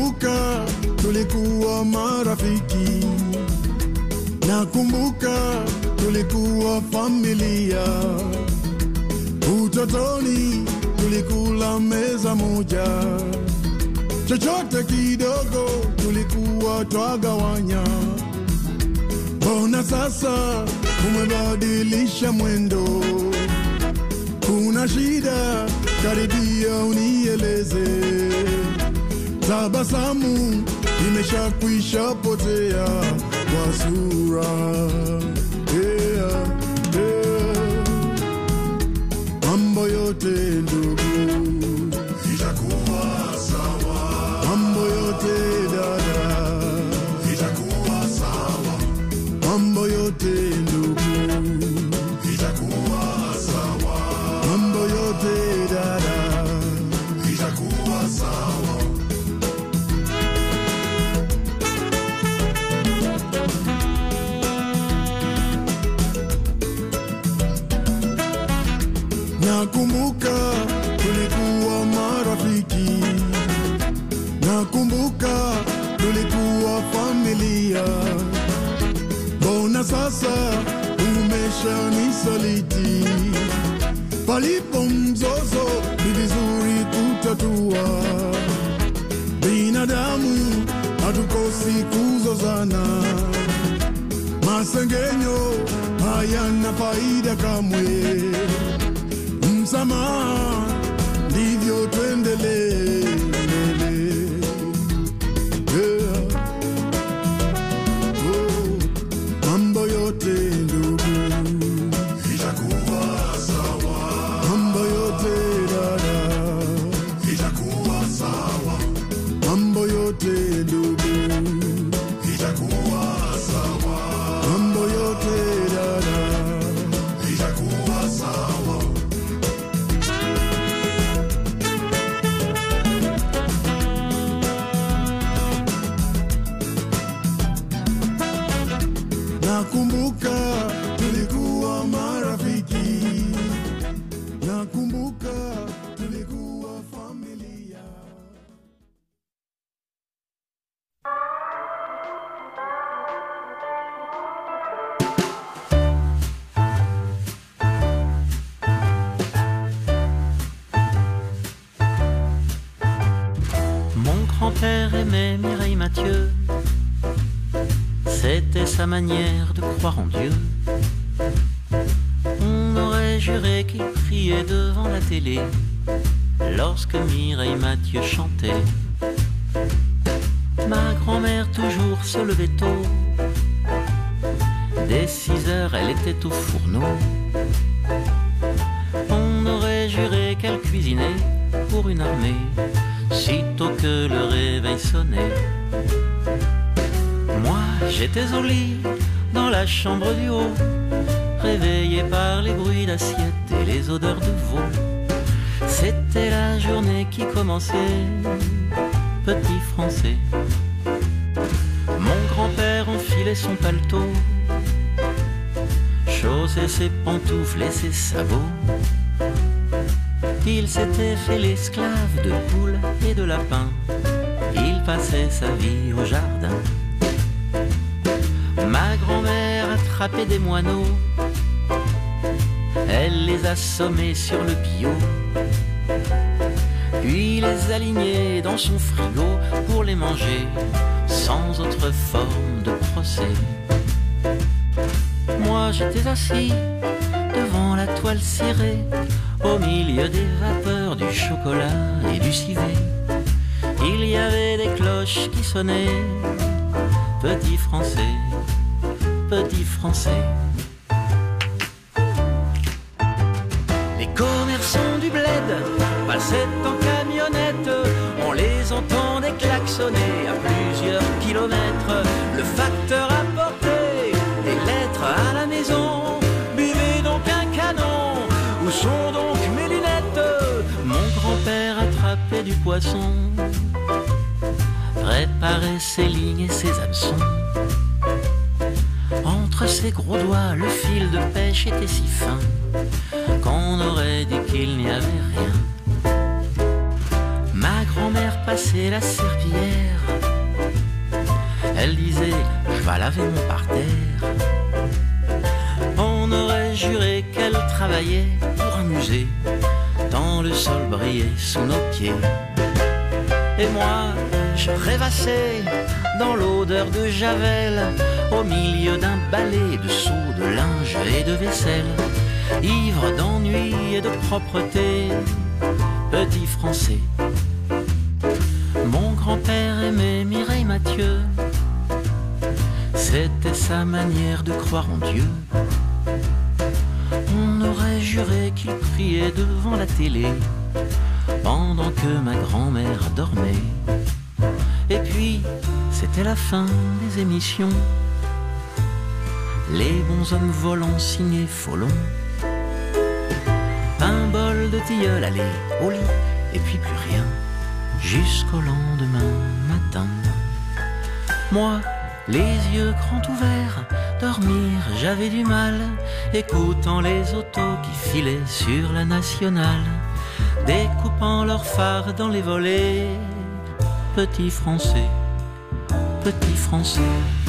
Nakumbuka tulikuwa marafiki, nakumbuka tulikuwa familia. Utotoni tulikula meza moja, chochote kidogo tulikuwa twagawanya. Mbona sasa umebadilisha mwendo? Kuna shida? Karibia unieleze. Tabasamu imeshakwisha potea kwa sura. Mambo yote ndugu itakuwa sawa. Mambo yote dada itakuwa sawa. Mambo yote ndugu itakuwa sawa. Mambo yote dada itakuwa sawa. Nakumbuka tulikuwa marafiki, nakumbuka tulikuwa familia. Mbona sasa umeshanisaliti? Palipo mzozo ni vizuri kutatua. Binadamu hatukosi kuzozana, masengenyo hayana faida kamwe. Msamaha ndivyo tuendelee. Mambo yote ndugu itakuwa sawa. Mambo yote dada itakuwa sawa. Mambo yote ndugu itakuwa sawa. Mambo yote dada itakuwa sawa. Nakumbuka tulikuwa marafiki, nakumbuka tulikuwa familia. Mon grand-père aimait Mireille Mathieu. C'était sa manière de croire en Dieu. On aurait juré qu'il priait devant la télé lorsque Mireille Mathieu chantait. Ma grand-mère toujours se levait tôt. Dès 6 heures, elle était au fourneau. On aurait juré qu'elle cuisinait pour une armée sitôt que le réveil sonnait. Moi, j'étais au lit, dans la chambre du haut, réveillé par les bruits d'assiettes et les odeurs de veau. C'était la journée qui commençait, petit français. Mon grand-père enfilait son paletot, chaussait ses pantoufles et ses sabots. Il s'était fait l'esclave de poules et de lapins. Il passait sa vie au jardin. Ma grand-mère attrapait des moineaux, elle les assommait sur le bio, puis les alignait dans son frigo pour les manger sans autre forme de procès. Moi j'étais assis devant la toile cirée, au milieu des vapeurs du chocolat et du civet. Il y avait des cloches qui sonnaient, petit français, petit français. Les commerçants du bled passaient en camionnette, on les entendait klaxonner à plusieurs kilomètres. Le facteur apportait des lettres à la maison, buvez donc un canon, où sont donc mes lunettes? Mon grand-père attrapait du poisson, préparait ses lignes et ses hameçons. Entre ses gros doigts, le fil de pêche était si fin qu'on aurait dit qu'il n'y avait rien. Ma grand-mère passait la serpillière va laver mon parterre. On aurait juré qu'elle travaillait pour un musée, tant le sol brillait sous nos pieds. Et moi, je rêvassais dans l'odeur de Javel, au milieu d'un balai de seaux, de linge et de vaisselle, ivre d'ennui et de propreté, petit Français. Mon grand-père aimait Mireille Mathieu, c'était sa manière de croire en Dieu. On aurait juré qu'il priait devant la télé pendant que ma grand-mère dormait. Et puis, c'était la fin des émissions, les bons hommes volants signés Folon. Un bol de tilleul, allez, au lit, et puis plus rien, jusqu'au lendemain matin. Moi, les yeux grands ouverts, dormir, j'avais du mal, écoutant les autos qui filaient sur la nationale, découpant leurs phares dans les volets. Petit Français, petit Français.